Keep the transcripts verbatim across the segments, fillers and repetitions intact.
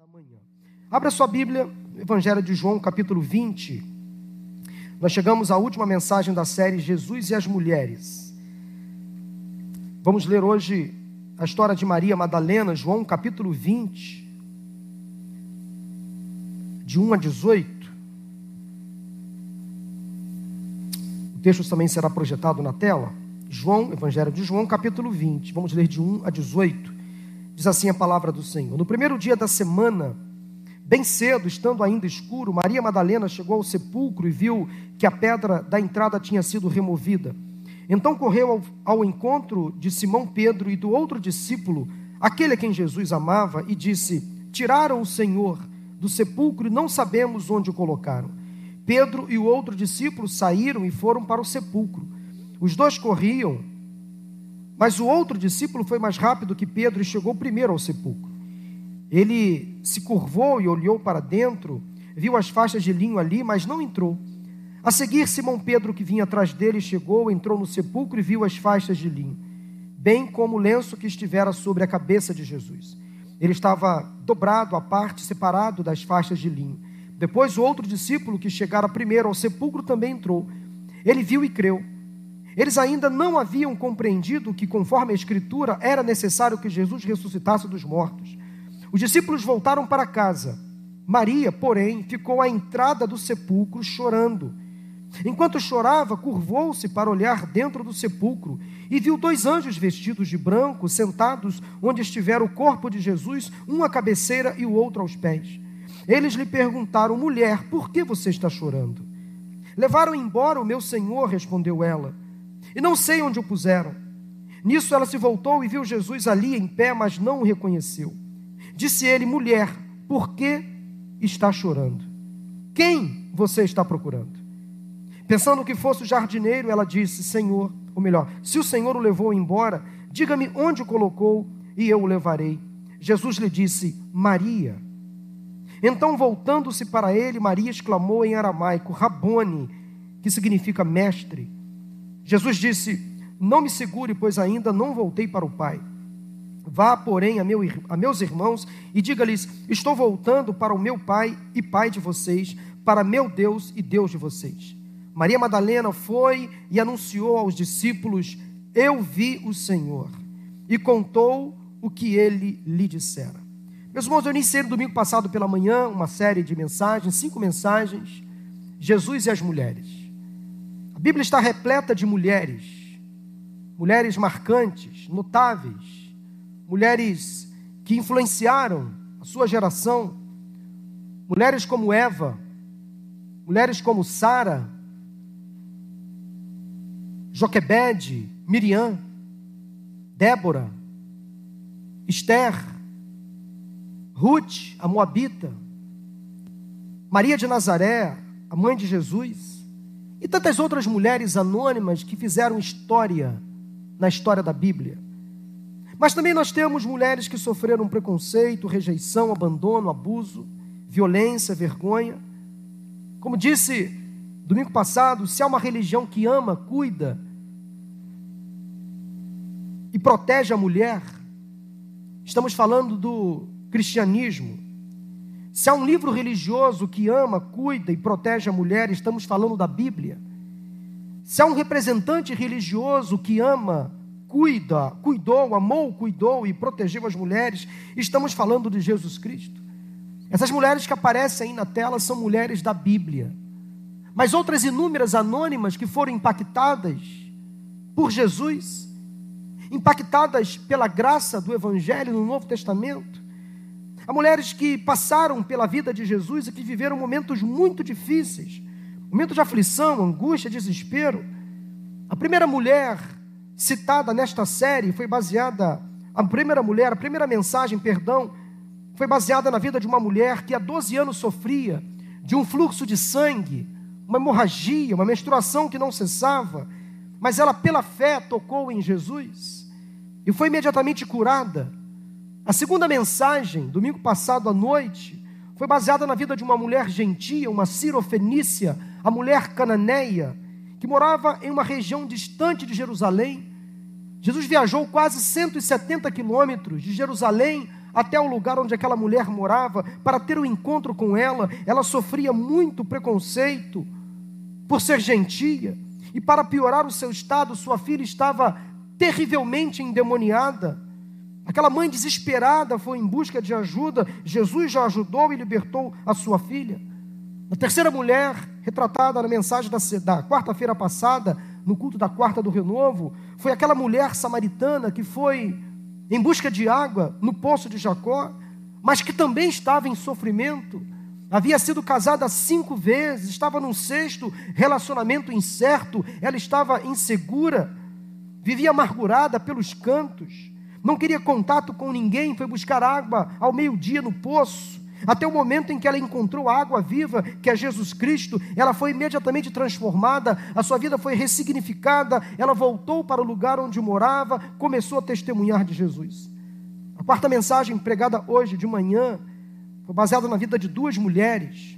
da manhã. Abra sua Bíblia, Evangelho de João, capítulo vinte. Nós chegamos à última mensagem da série Jesus e as Mulheres. Vamos ler hoje a história de Maria Madalena, João, capítulo vinte, de um a dezoito. O texto também será projetado na tela. João, Evangelho de João, capítulo vinte. Vamos ler de um a dezoito. Diz assim a palavra do Senhor. No primeiro dia da semana, bem cedo, estando ainda escuro, Maria Madalena chegou ao sepulcro e viu que a pedra da entrada tinha sido removida. Então correu ao, ao encontro de Simão Pedro e do outro discípulo, aquele a quem Jesus amava, e disse: tiraram o Senhor do sepulcro e não sabemos onde o colocaram. Pedro e o outro discípulo saíram e foram para o sepulcro. Os dois corriam, mas o outro discípulo foi mais rápido que Pedro e chegou primeiro ao sepulcro. Ele se curvou e olhou para dentro, viu as faixas de linho ali, mas não entrou. A seguir, Simão Pedro, que vinha atrás dele, chegou, entrou no sepulcro e viu as faixas de linho, bem como o lenço que estivera sobre a cabeça de Jesus. Ele estava dobrado à parte, separado das faixas de linho. Depois o outro discípulo, que chegara primeiro ao sepulcro, também entrou. Ele viu e creu. Eles ainda não haviam compreendido que, conforme a Escritura, era necessário que Jesus ressuscitasse dos mortos. Os discípulos voltaram para casa. Maria, porém, ficou à entrada do sepulcro chorando. Enquanto chorava, curvou-se para olhar dentro do sepulcro e viu dois anjos vestidos de branco, sentados onde estivera o corpo de Jesus, um à cabeceira e o outro aos pés. Eles lhe perguntaram: mulher, por que você está chorando? Levaram embora o meu Senhor, respondeu ela, e não sei onde o puseram. Nisso ela se voltou e viu Jesus ali em pé, mas não o reconheceu. Disse ele: mulher, por que está chorando? Quem você está procurando? Pensando que fosse o jardineiro, ela disse: Senhor, ou melhor, se o Senhor o levou embora, diga-me onde o colocou e eu o levarei. Jesus lhe disse: Maria. Então, voltando-se para ele, Maria exclamou em aramaico: Rabone, que significa mestre. Jesus disse: não me segure, pois ainda não voltei para o Pai. Vá, porém, a, meu, a meus irmãos e diga-lhes: estou voltando para o meu Pai e Pai de vocês, para meu Deus e Deus de vocês. Maria Madalena foi e anunciou aos discípulos: eu vi o Senhor, e contou o que ele lhe dissera. Meus irmãos, eu iniciei no domingo passado pela manhã uma série de mensagens, cinco mensagens, Jesus e as mulheres. A Bíblia está repleta de mulheres, mulheres marcantes, notáveis, mulheres que influenciaram a sua geração, mulheres como Eva, mulheres como Sara, Joquebede, Miriam, Débora, Esther, Ruth, a Moabita, Maria de Nazaré, a mãe de Jesus, e tantas outras mulheres anônimas que fizeram história na história da Bíblia. Mas também nós temos mulheres que sofreram preconceito, rejeição, abandono, abuso, violência, vergonha. Como disse domingo passado, se há uma religião que ama, cuida e protege a mulher, estamos falando do cristianismo. Se há um livro religioso que ama, cuida e protege a mulher, estamos falando da Bíblia. Se há um representante religioso que ama, cuida, cuidou, amou, cuidou e protegeu as mulheres, estamos falando de Jesus Cristo. Essas mulheres que aparecem aí na tela são mulheres da Bíblia. Mas outras inúmeras anônimas que foram impactadas por Jesus, impactadas pela graça do Evangelho no Novo Testamento. Há mulheres que passaram pela vida de Jesus e que viveram momentos muito difíceis, momentos de aflição, angústia, desespero. A primeira mulher citada nesta série foi baseada, a primeira mulher, a primeira mensagem, perdão, foi baseada na vida de uma mulher que há doze anos sofria de um fluxo de sangue, uma hemorragia, uma menstruação que não cessava, mas ela pela fé tocou em Jesus e foi imediatamente curada. A segunda mensagem, domingo passado à noite, foi baseada na vida de uma mulher gentia, uma cirofenícia, a mulher cananeia, que morava em uma região distante de Jerusalém. Jesus viajou quase cento e setenta quilômetros de Jerusalém até o lugar onde aquela mulher morava para ter um encontro com ela. Ela sofria muito preconceito por ser gentia, e para piorar o seu estado, sua filha estava terrivelmente endemoniada. Aquela mãe desesperada foi em busca de ajuda. Jesus já ajudou e libertou a sua filha. A terceira mulher, retratada na mensagem da, da quarta-feira passada, no culto da quarta do Renovo, foi aquela mulher samaritana que foi em busca de água no poço de Jacó, mas que também estava em sofrimento. Havia sido casada cinco vezes, estava num sexto relacionamento incerto, ela estava insegura, vivia amargurada pelos cantos, não queria contato com ninguém, foi buscar água ao meio-dia no poço, até o momento em que ela encontrou a água viva, que é Jesus Cristo. Ela foi imediatamente transformada, a sua vida foi ressignificada, ela voltou para o lugar onde morava, começou a testemunhar de Jesus. A quarta mensagem pregada hoje de manhã foi baseada na vida de duas mulheres,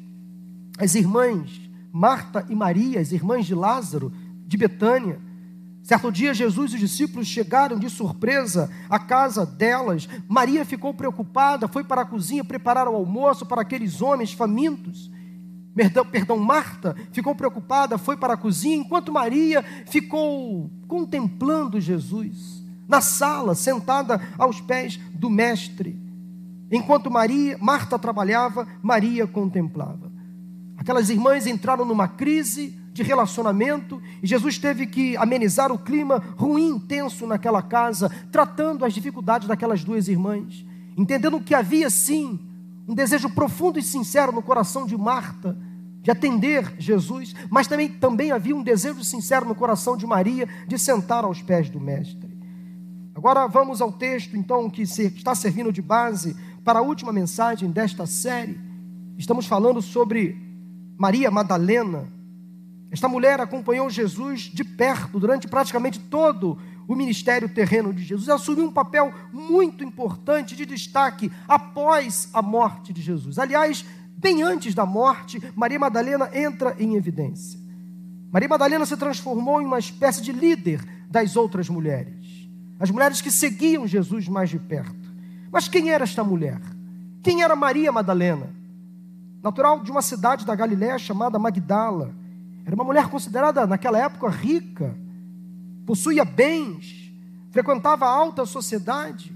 as irmãs Marta e Maria, as irmãs de Lázaro, de Betânia. Certo dia, Jesus e os discípulos chegaram de surpresa à casa delas. Maria ficou preocupada, foi para a cozinha preparar o almoço para aqueles homens famintos. Perdão, perdão, Marta ficou preocupada, foi para a cozinha, enquanto Maria ficou contemplando Jesus, na sala, sentada aos pés do mestre. Enquanto Maria, Marta trabalhava, Maria contemplava. Aquelas irmãs entraram numa crise de relacionamento, e Jesus teve que amenizar o clima ruim, intenso naquela casa, tratando as dificuldades daquelas duas irmãs, entendendo que havia sim um desejo profundo e sincero no coração de Marta de atender Jesus, mas também, também havia um desejo sincero no coração de Maria de sentar aos pés do mestre. Agora vamos ao texto então que está servindo de base para a última mensagem desta série. Estamos falando sobre Maria Madalena. Esta mulher acompanhou Jesus de perto durante praticamente todo o ministério terreno de Jesus. Ela assumiu um papel muito importante, de destaque, após a morte de Jesus. Aliás, bem antes da morte, Maria Madalena entra em evidência. Maria Madalena se transformou em uma espécie de líder das outras mulheres, as mulheres que seguiam Jesus mais de perto. Mas quem era esta mulher? Quem era Maria Madalena? Natural de uma cidade da Galiléia chamada Magdala. Era uma mulher considerada naquela época rica, possuía bens, frequentava a alta sociedade.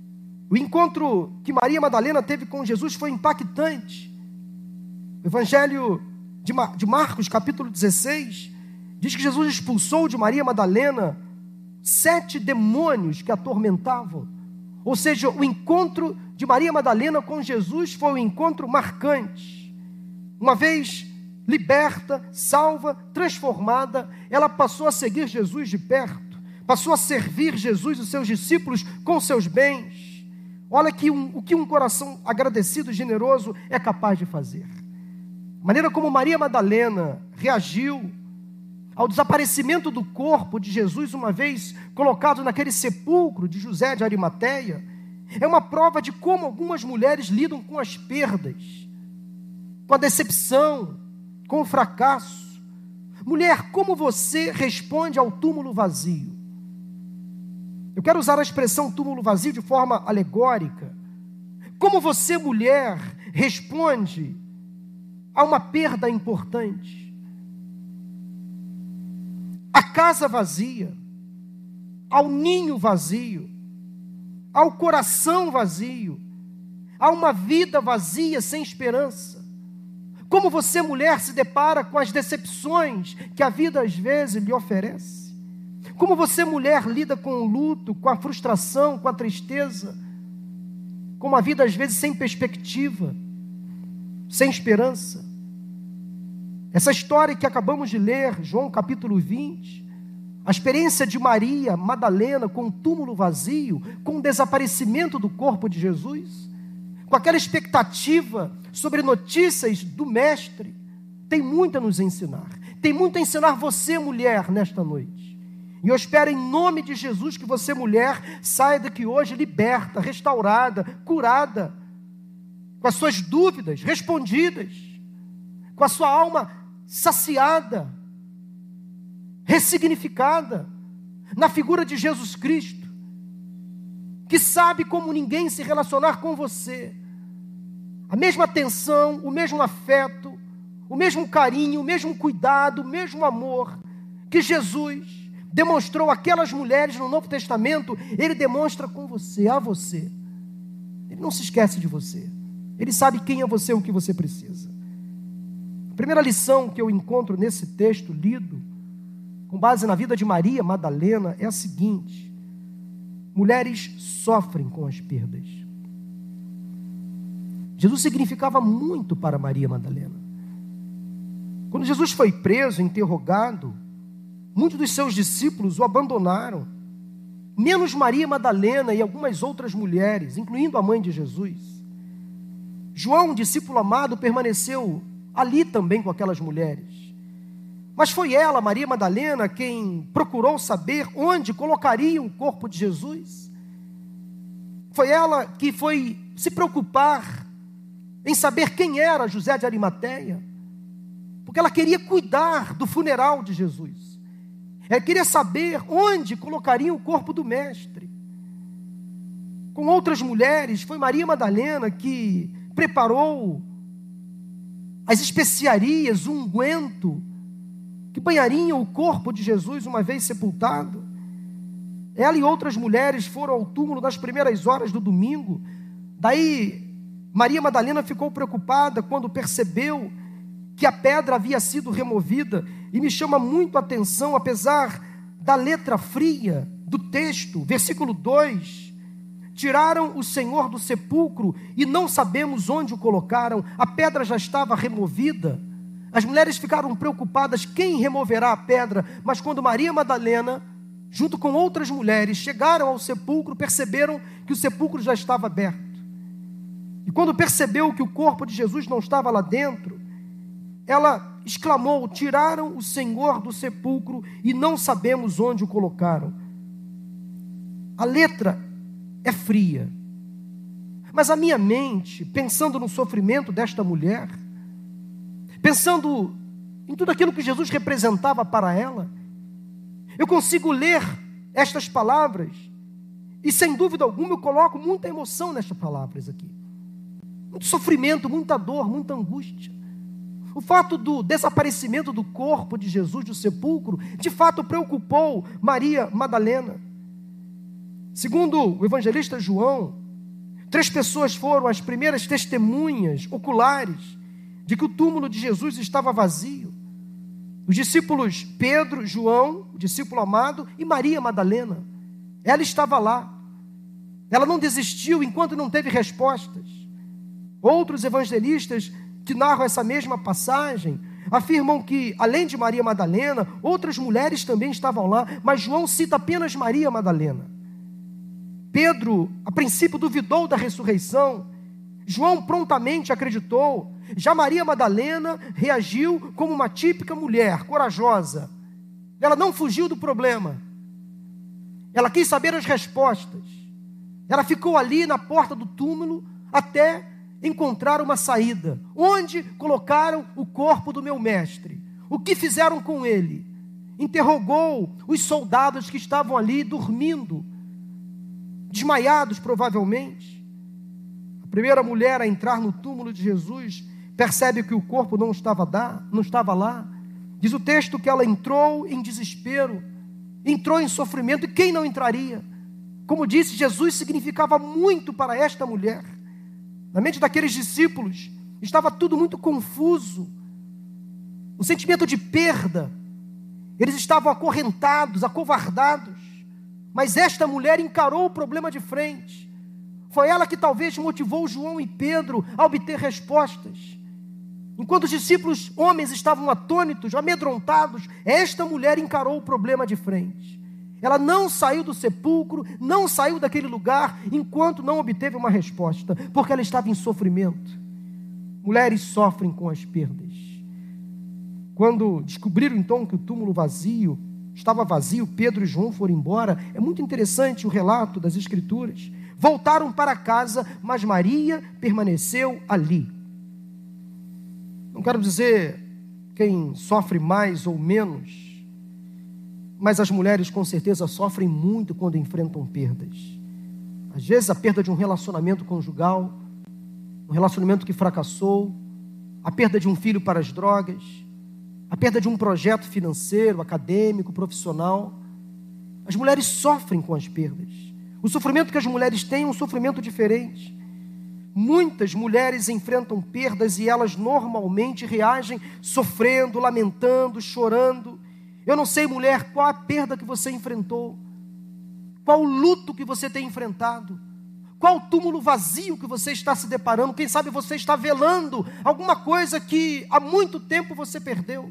O encontro que Maria Madalena teve com Jesus foi impactante. O Evangelho de, Mar- de Marcos, capítulo dezesseis, diz que Jesus expulsou de Maria Madalena sete demônios que a atormentavam. Ou seja, o encontro de Maria Madalena com Jesus foi um encontro marcante. Uma vez liberta, salva, transformada, ela passou a seguir Jesus de perto, passou a servir Jesus e os seus discípulos com seus bens. Olha que um, o que um coração agradecido e generoso é capaz de fazer. A maneira como Maria Madalena reagiu ao desaparecimento do corpo de Jesus, uma vez colocado naquele sepulcro de José de Arimateia, é uma prova de como algumas mulheres lidam com as perdas, com a decepção, com o fracasso. Mulher, como você responde ao túmulo vazio? Eu quero usar a expressão túmulo vazio de forma alegórica. Como você, mulher, responde a uma perda importante? A casa vazia, ao ninho vazio, ao coração vazio, a uma vida vazia sem esperança. Como você, mulher, se depara com as decepções que a vida às vezes lhe oferece? Como você, mulher, lida com o luto, com a frustração, com a tristeza, com uma vida às vezes sem perspectiva, sem esperança? Essa história que acabamos de ler, João capítulo vinte, a experiência de Maria Madalena com o túmulo vazio, com o desaparecimento do corpo de Jesus, com aquela expectativa sobre notícias do mestre, tem muito a nos ensinar. Tem muito a ensinar você, mulher, nesta noite. E eu espero em nome de Jesus que você, mulher, saia daqui hoje liberta, restaurada, curada, com as suas dúvidas respondidas, com a sua alma saciada, ressignificada na figura de Jesus Cristo, que sabe como ninguém se relacionar com você. A mesma atenção, o mesmo afeto, o mesmo carinho, o mesmo cuidado, o mesmo amor que Jesus demonstrou àquelas mulheres no Novo Testamento, Ele demonstra com você, a você. Ele não se esquece de você. Ele sabe quem é você e o que você precisa. A primeira lição que eu encontro nesse texto lido, com base na vida de Maria Madalena, é a seguinte: mulheres sofrem com as perdas. Jesus significava muito para Maria Madalena. Quando Jesus foi preso, interrogado, muitos dos seus discípulos o abandonaram, menos Maria Madalena e algumas outras mulheres, incluindo a mãe de Jesus. João, discípulo amado, permaneceu ali também com aquelas mulheres. Mas foi ela, Maria Madalena, quem procurou saber onde colocaria o corpo de Jesus. Foi ela que foi se preocupar em saber quem era José de Arimateia, porque ela queria cuidar do funeral de Jesus. Ela queria saber onde colocaria o corpo do mestre. Com outras mulheres, foi Maria Madalena que preparou as especiarias, o unguento que banhariam o corpo de Jesus uma vez sepultado. Ela e outras mulheres foram ao túmulo nas primeiras horas do domingo. Daí Maria Madalena ficou preocupada quando percebeu que a pedra havia sido removida. E me chama muito a atenção, apesar da letra fria do texto, versículo dois, tiraram o Senhor do sepulcro e não sabemos onde o colocaram. A pedra já estava removida. As mulheres ficaram preocupadas, quem removerá a pedra? Mas quando Maria Madalena, junto com outras mulheres, chegaram ao sepulcro, perceberam que o sepulcro já estava aberto. E quando percebeu que o corpo de Jesus não estava lá dentro, ela exclamou: tiraram o Senhor do sepulcro e não sabemos onde o colocaram. A letra é fria, mas a minha mente, pensando no sofrimento desta mulher, pensando em tudo aquilo que Jesus representava para ela, eu consigo ler estas palavras e, sem dúvida alguma, eu coloco muita emoção nestas palavras aqui. Muito sofrimento, muita dor, muita angústia. O fato do desaparecimento do corpo de Jesus do sepulcro, de fato preocupou Maria Madalena. Segundo o evangelista João, três pessoas foram as primeiras testemunhas oculares de que o túmulo de Jesus estava vazio. Os discípulos Pedro, João, o discípulo amado, e Maria Madalena. Ela estava lá. Ela não desistiu enquanto não teve respostas. Outros evangelistas que narram essa mesma passagem afirmam que, além de Maria Madalena, outras mulheres também estavam lá, mas João cita apenas Maria Madalena. Pedro, a princípio, duvidou da ressurreição. João prontamente acreditou. Já Maria Madalena reagiu como uma típica mulher corajosa. Ela não fugiu do problema. Ela quis saber as respostas. Ela ficou ali na porta do túmulo até encontrar uma saída. Onde colocaram o corpo do meu mestre? O que fizeram com ele? Interrogou os soldados que estavam ali dormindo, desmaiados provavelmente. A primeira mulher a entrar no túmulo de Jesus percebe que o corpo não estava, lá, não estava lá. Diz o texto que ela entrou em desespero, entrou em sofrimento. E quem não entraria? Como disse, Jesus significava muito para esta mulher. Na mente daqueles discípulos estava tudo muito confuso. Um sentimento de perda. Eles estavam acorrentados, acovardados. Mas esta mulher encarou o problema de frente. Foi ela que talvez motivou João e Pedro a obter respostas. Enquanto os discípulos homens estavam atônitos, amedrontados, esta mulher encarou o problema de frente. Ela não saiu do sepulcro, não saiu daquele lugar, enquanto não obteve uma resposta, porque ela estava em sofrimento. Mulheres sofrem com as perdas. Quando descobriram então que o túmulo vazio, estava vazio, Pedro e João foram embora. É muito interessante o relato das Escrituras. Voltaram para casa, mas Maria permaneceu ali. Não quero dizer quem sofre mais ou menos, mas as mulheres com certeza sofrem muito quando enfrentam perdas. Às vezes a perda de um relacionamento conjugal, um relacionamento que fracassou, a perda de um filho para as drogas, a perda de um projeto financeiro, acadêmico, profissional. As mulheres sofrem com as perdas. O sofrimento que as mulheres têm é um sofrimento diferente. Muitas mulheres enfrentam perdas e elas normalmente reagem sofrendo, lamentando, chorando. Eu não sei, mulher, qual a perda que você enfrentou, qual o luto que você tem enfrentado, qual o túmulo vazio que você está se deparando. Quem sabe você está velando alguma coisa que há muito tempo você perdeu.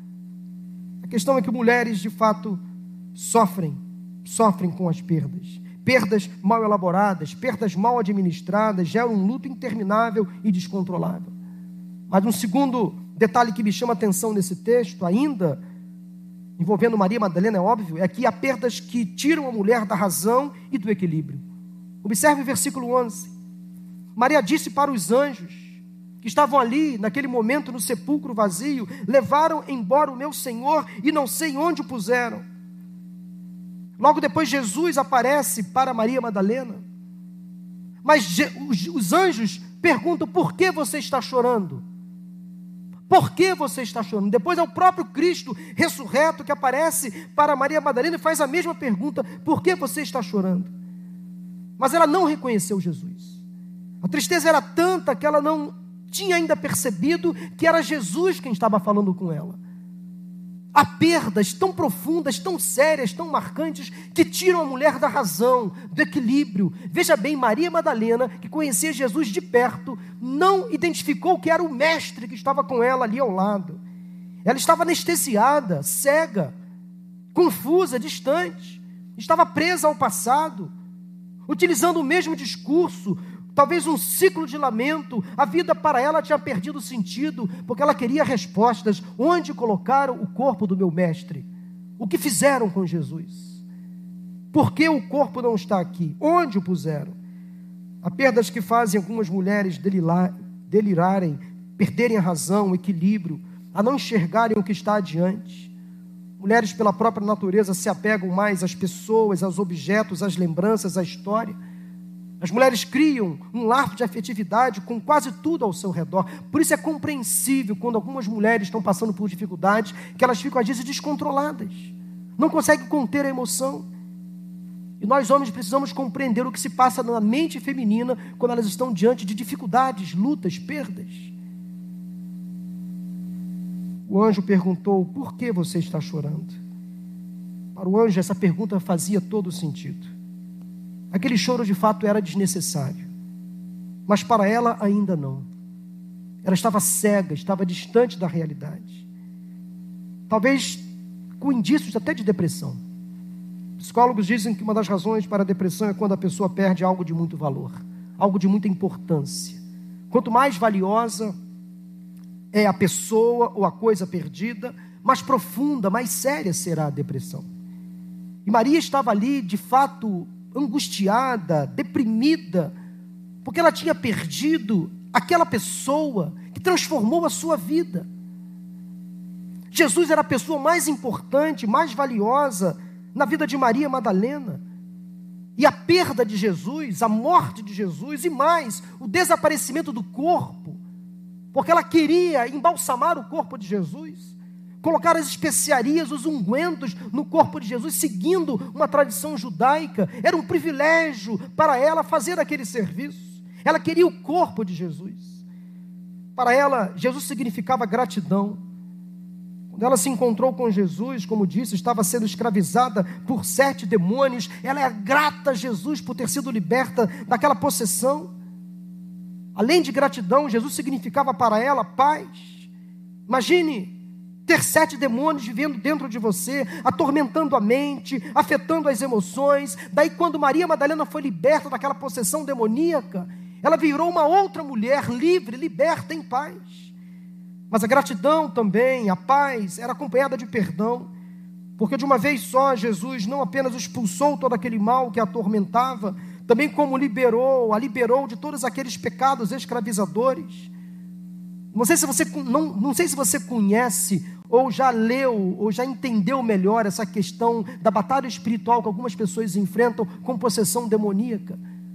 A questão é que mulheres de fato sofrem, sofrem com as perdas. Perdas mal elaboradas, perdas mal administradas, geram um luto interminável e descontrolável. Mas um segundo detalhe que me chama a atenção nesse texto, ainda envolvendo Maria Madalena, é óbvio, é que há perdas que tiram a mulher da razão e do equilíbrio. Observe o versículo onze. Maria disse para os anjos que estavam ali, naquele momento, no sepulcro vazio: levaram embora o meu Senhor e não sei onde o puseram. Logo depois, Jesus aparece para Maria Madalena. Mas os anjos perguntam: por que você está chorando? Por que você está chorando? Depois é o próprio Cristo ressurreto que aparece para Maria Madalena e faz a mesma pergunta: por que você está chorando? Mas ela não reconheceu Jesus. A tristeza era tanta que ela não tinha ainda percebido que era Jesus quem estava falando com ela. Há perdas tão profundas, tão sérias, tão marcantes, que tiram a mulher da razão, do equilíbrio. Veja bem, Maria Madalena, que conhecia Jesus de perto, não identificou que era o mestre que estava com ela ali ao lado. Ela estava anestesiada, cega, confusa, distante. Estava presa ao passado, utilizando o mesmo discurso, talvez um ciclo de lamento. A vida para ela tinha perdido sentido, porque ela queria respostas. Onde colocaram o corpo do meu mestre? O que fizeram com Jesus? Por que o corpo não está aqui? Onde o puseram? Há perdas que fazem algumas mulheres delirar, delirarem, perderem a razão, o equilíbrio, a não enxergarem o que está adiante. Mulheres, pela própria natureza, se apegam mais às pessoas, aos objetos, às lembranças, à história. As mulheres criam um laço de afetividade com quase tudo ao seu redor. Por isso é compreensível quando algumas mulheres estão passando por dificuldades, que elas ficam às vezes descontroladas, não conseguem conter a emoção. E nós homens precisamos compreender o que se passa na mente feminina quando elas estão diante de dificuldades, lutas, perdas. O anjo perguntou: por que você está chorando? Para o anjo essa pergunta fazia todo o sentido. Aquele choro de fato era desnecessário, mas para ela ainda não. Ela estava cega, estava distante da realidade, talvez com indícios até de depressão. Psicólogos dizem que uma das razões para a depressão é quando a pessoa perde algo de muito valor, algo de muita importância. Quanto mais valiosa é a pessoa ou a coisa perdida, mais profunda, mais séria será a depressão. E Maria estava ali de fato angustiada, deprimida, porque ela tinha perdido aquela pessoa que transformou a sua vida. Jesus era a pessoa mais importante, mais valiosa na vida de Maria Madalena. E a perda de Jesus, a morte de Jesus e mais, o desaparecimento do corpo, porque ela queria embalsamar o corpo de Jesus, colocar as especiarias, os ungüentos no corpo de Jesus, seguindo uma tradição judaica. Era um privilégio para ela fazer aquele serviço. Ela queria o corpo de Jesus. Para ela, Jesus significava gratidão. Quando ela se encontrou com Jesus, como disse, estava sendo escravizada por sete demônios. Ela é grata a Jesus por ter sido liberta daquela possessão. Além de gratidão, Jesus significava para ela paz. Imagine ter sete demônios vivendo dentro de você, atormentando a mente, afetando as emoções. Daí, quando Maria Madalena foi liberta daquela possessão demoníaca, ela virou uma outra mulher livre, liberta, em paz. Mas a gratidão também, a paz, era acompanhada de perdão, porque de uma vez só Jesus não apenas expulsou todo aquele mal que a atormentava, também como liberou, a liberou de todos aqueles pecados escravizadores. Não sei se você, não, não sei se você conhece, ou já leu, ou já entendeu melhor essa questão da batalha espiritual que algumas pessoas enfrentam com possessão demoníaca.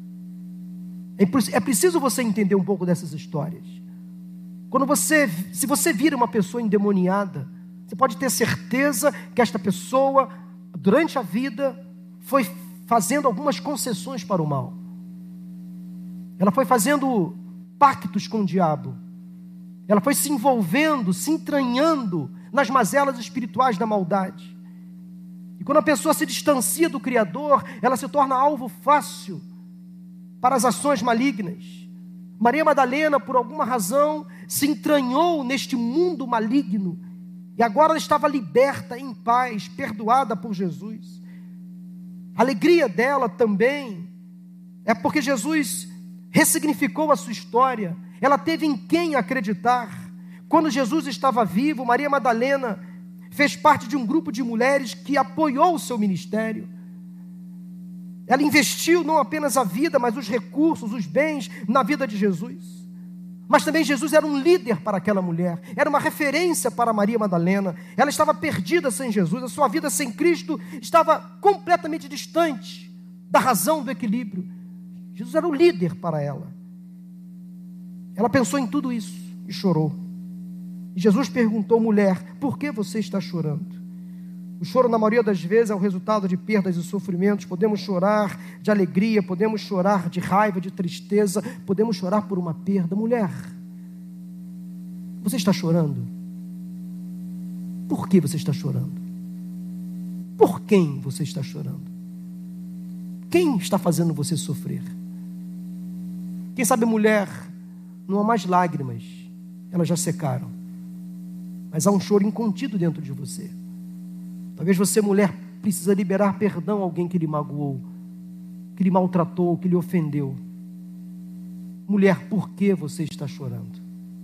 É preciso você entender um pouco dessas histórias. Quando você, se você vira uma pessoa endemoniada, você pode ter certeza que esta pessoa, durante a vida, foi fazendo algumas concessões para o mal. Ela foi fazendo pactos com o diabo. Ela foi se envolvendo, se entranhando nas mazelas espirituais da maldade. E quando a pessoa se distancia do Criador, ela se torna alvo fácil para as ações malignas. Maria Madalena, por alguma razão, se entranhou neste mundo maligno. E agora ela estava liberta, em paz, perdoada por Jesus. A alegria dela também é porque Jesus ressignificou a sua história. Ela teve em quem acreditar. Quando Jesus estava vivo, Maria Madalena fez parte de um grupo de mulheres que apoiou o seu ministério. Ela investiu não apenas a vida, mas os recursos, os bens na vida de Jesus. Mas também Jesus era um líder para aquela mulher, era uma referência para Maria Madalena. Ela estava perdida sem Jesus, a sua vida sem Cristo estava completamente distante da razão, do equilíbrio. Jesus era o líder para ela. Ela pensou em tudo isso e chorou. E Jesus perguntou: mulher, por que você está chorando? O choro, na maioria das vezes, é o resultado de perdas e sofrimentos. Podemos chorar de alegria, podemos chorar de raiva, de tristeza, podemos chorar por uma perda. Mulher, você está chorando? Por que você está chorando? Por quem você está chorando? Quem está fazendo você sofrer? Quem sabe, mulher, não há mais lágrimas, elas já secaram, mas há um choro incontido dentro de você. Talvez você, mulher, precisa liberar perdão a alguém que lhe magoou, que lhe maltratou, que lhe ofendeu. Mulher, por que você está chorando?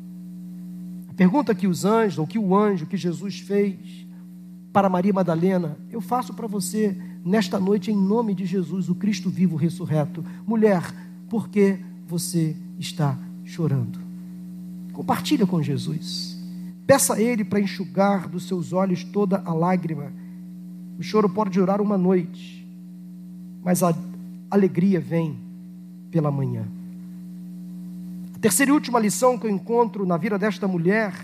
A pergunta que os anjos, ou que o anjo que Jesus fez para Maria Madalena, eu faço para você nesta noite em nome de Jesus, o Cristo vivo ressurreto. Mulher, por que você está chorando? Compartilha com Jesus. Peça a Ele para enxugar dos seus olhos toda a lágrima. O choro pode durar uma noite, mas a alegria vem pela manhã. A terceira e última lição que eu encontro na vida desta mulher,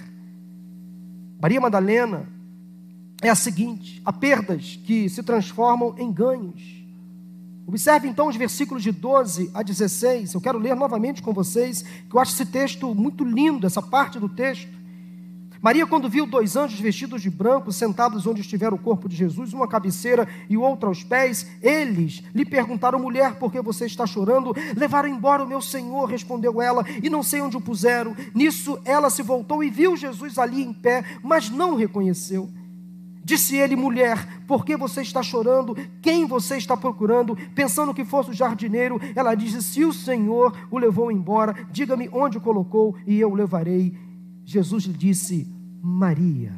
Maria Madalena, é a seguinte: há perdas que se transformam em ganhos. Observe então os versículos de doze a dezesseis. Eu quero ler novamente com vocês, que eu acho esse texto muito lindo, essa parte do texto. Maria, quando viu dois anjos vestidos de branco, sentados onde estivera o corpo de Jesus, uma à cabeceira e o outro aos pés, eles lhe perguntaram: mulher, por que você está chorando? Levaram embora o meu Senhor, respondeu ela, e não sei onde o puseram. Nisso ela se voltou e viu Jesus ali em pé, mas não o reconheceu. Disse ele: mulher, por que você está chorando? Quem você está procurando? Pensando que fosse o jardineiro. Ela disse: se o Senhor o levou embora, diga-me onde o colocou e eu o levarei. Jesus lhe disse: Maria.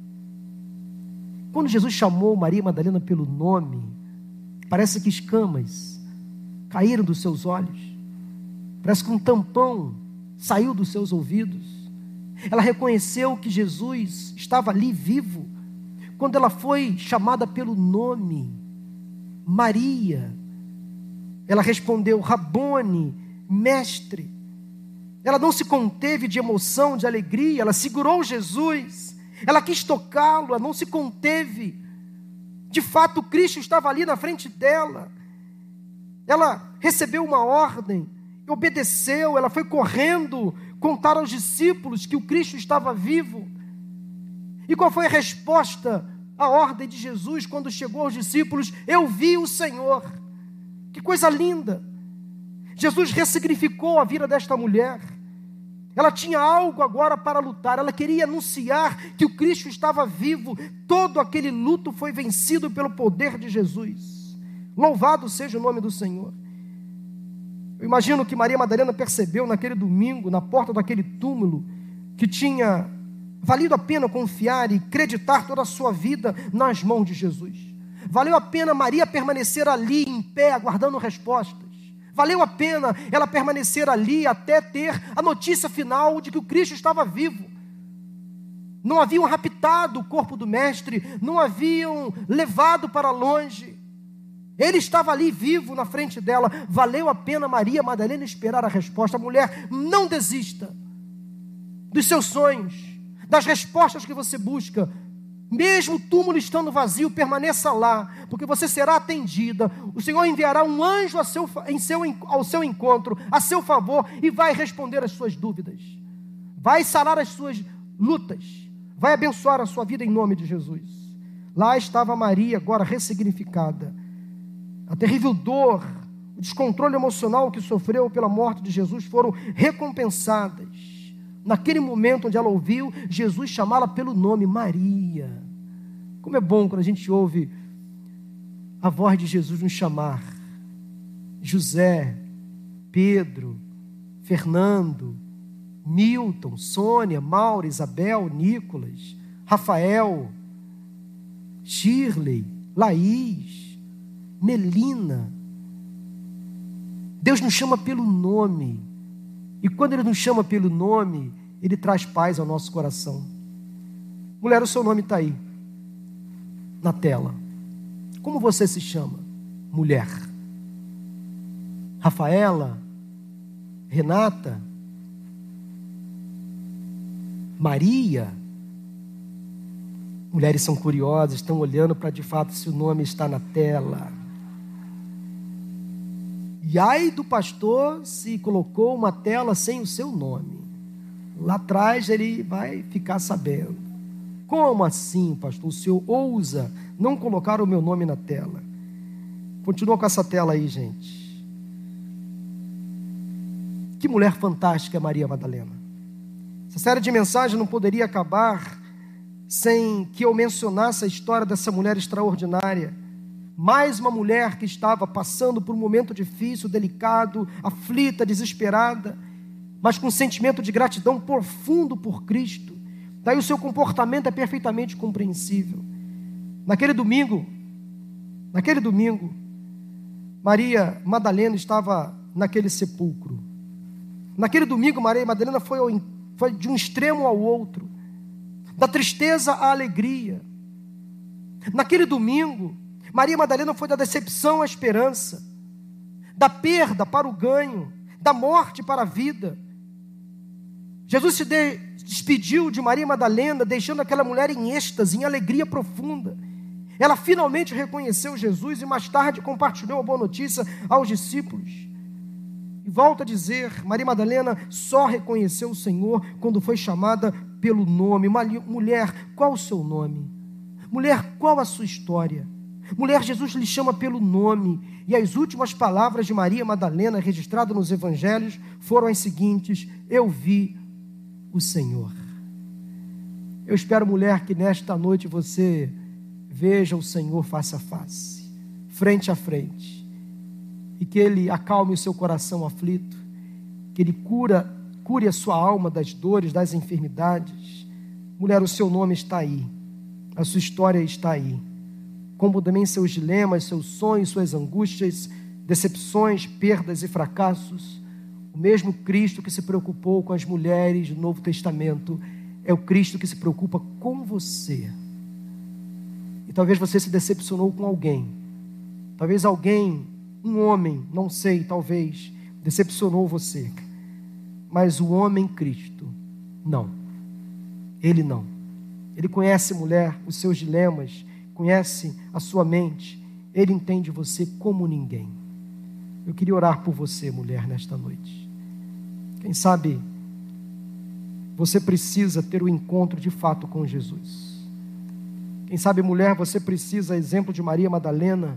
Quando Jesus chamou Maria Madalena pelo nome, parece que escamas caíram dos seus olhos, parece que um tampão saiu dos seus ouvidos. Ela reconheceu que Jesus estava ali vivo, quando ela foi chamada pelo nome, Maria. Ela respondeu: Rabone, mestre. Ela não se conteve de emoção, de alegria, ela segurou Jesus, ela quis tocá-lo, ela não se conteve. De fato, Cristo estava ali na frente dela. Ela recebeu uma ordem, obedeceu, ela foi correndo contar aos discípulos que o Cristo estava vivo. E qual foi a resposta à ordem de Jesus quando chegou aos discípulos? Eu vi o Senhor. Que coisa linda! Jesus ressignificou a vida desta mulher. Ela tinha algo agora para lutar. Ela queria anunciar que o Cristo estava vivo. Todo aquele luto foi vencido pelo poder de Jesus. Louvado seja o nome do Senhor. Eu imagino que Maria Madalena percebeu naquele domingo, na porta daquele túmulo, que tinha valido a pena confiar e acreditar toda a sua vida nas mãos de Jesus. Valeu a pena Maria permanecer ali em pé, aguardando respostas. Valeu a pena ela permanecer ali até ter a notícia final de que o Cristo estava vivo. Não haviam raptado o corpo do mestre, não haviam levado para longe. Ele estava ali vivo na frente dela. Valeu a pena Maria Madalena esperar a resposta. Mulher, não desista dos seus sonhos, das respostas que você busca. Mesmo o túmulo estando vazio, permaneça lá, porque você será atendida. O Senhor enviará um anjo a seu, em seu, ao seu encontro, a seu favor, e vai responder as suas dúvidas. Vai sarar as suas lutas. Vai abençoar a sua vida em nome de Jesus. Lá estava Maria, agora ressignificada. A terrível dor, o descontrole emocional que sofreu pela morte de Jesus foram recompensadas. Naquele momento onde ela ouviu Jesus chamá-la pelo nome, Maria. Como é bom quando a gente ouve a voz de Jesus nos chamar. José, Pedro, Fernando, Milton, Sônia, Maura, Isabel, Nicolas, Rafael, Shirley, Laís, Melina. Deus nos chama pelo nome. E quando Ele nos chama pelo nome, Ele traz paz ao nosso coração. Mulher, o seu nome está aí, na tela. Como você se chama? Mulher. Rafaela? Renata? Maria? Mulheres são curiosas, estão olhando para de fato se o nome está na tela. E ai do pastor se colocou uma tela sem o seu nome. Lá atrás ele vai ficar sabendo. Como assim, pastor? O senhor ousa não colocar o meu nome na tela? Continua com essa tela aí, gente. Que mulher fantástica é Maria Madalena. Essa série de mensagens não poderia acabar sem que eu mencionasse a história dessa mulher extraordinária. Mais uma mulher que estava passando por um momento difícil, delicado, aflita, desesperada, mas com um sentimento de gratidão profundo por Cristo. Daí o seu comportamento é perfeitamente compreensível. Naquele domingo, naquele domingo, Maria Madalena estava naquele sepulcro. Naquele domingo, Maria Madalena foi, ao, foi de um extremo ao outro, da tristeza à alegria. Naquele domingo, Maria Madalena foi da decepção à esperança, da perda para o ganho, da morte para a vida. Jesus se de, despediu de Maria Madalena, deixando aquela mulher em êxtase, em alegria profunda. Ela finalmente reconheceu Jesus e mais tarde compartilhou a boa notícia aos discípulos. E volta a dizer, Maria Madalena só reconheceu o Senhor quando foi chamada pelo nome. Mulher, qual o seu nome? Mulher, qual a sua história? Mulher, Jesus lhe chama pelo nome. E as últimas palavras de Maria Madalena, registradas nos evangelhos, foram as seguintes: eu vi o Senhor. Eu espero, mulher, que nesta noite você veja o Senhor face a face, frente a frente, e que Ele acalme o seu coração aflito, que Ele cura, cure a sua alma das dores, das enfermidades. Mulher, o seu nome está aí, a sua história está aí, como também seus dilemas, seus sonhos, suas angústias, decepções, perdas e fracassos. O mesmo Cristo que se preocupou com as mulheres do Novo Testamento é o Cristo que se preocupa com você. E talvez você se decepcionou com alguém, talvez alguém, um homem, não sei, talvez, decepcionou você, mas o homem Cristo, não, Ele não. Ele conhece, mulher, os seus dilemas, conhece a sua mente, Ele entende você como ninguém. Eu queria orar por você, mulher, nesta noite. Quem sabe você precisa ter o um encontro de fato com Jesus. Quem sabe, mulher, você precisa, exemplo de Maria Madalena,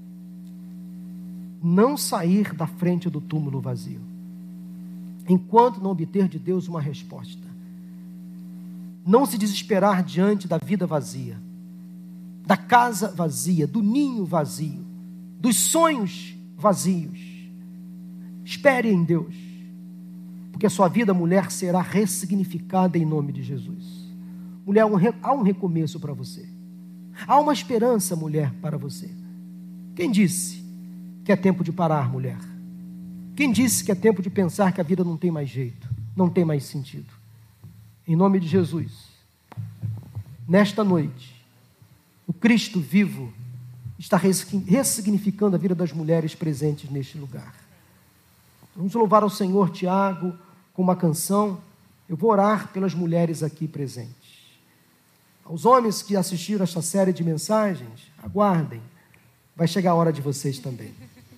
não sair da frente do túmulo vazio, enquanto não obter de Deus uma resposta. Não se desesperar diante da vida vazia, da casa vazia, do ninho vazio, dos sonhos vazios. Espere em Deus, porque a sua vida, mulher, será ressignificada em nome de Jesus. Mulher, há um recomeço para você. Há uma esperança, mulher, para você. Quem disse que é tempo de parar, mulher? Quem disse que é tempo de pensar que a vida não tem mais jeito, não tem mais sentido? Em nome de Jesus, nesta noite, o Cristo vivo está ressignificando a vida das mulheres presentes neste lugar. Vamos louvar ao Senhor, Tiago, com uma canção. Eu vou orar pelas mulheres aqui presentes. Aos homens que assistiram esta série de mensagens, aguardem, vai chegar a hora de vocês também.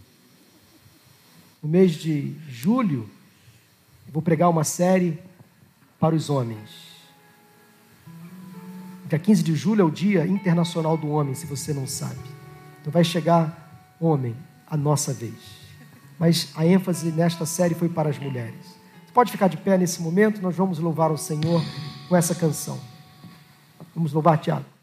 No mês de julho, eu vou pregar uma série para os homens. Dia quinze de julho é o Dia Internacional do Homem, se você não sabe. Então vai chegar, homem, a nossa vez. Mas a ênfase nesta série foi para as mulheres. Você pode ficar de pé nesse momento, nós vamos louvar o Senhor com essa canção. Vamos louvar, Tiago.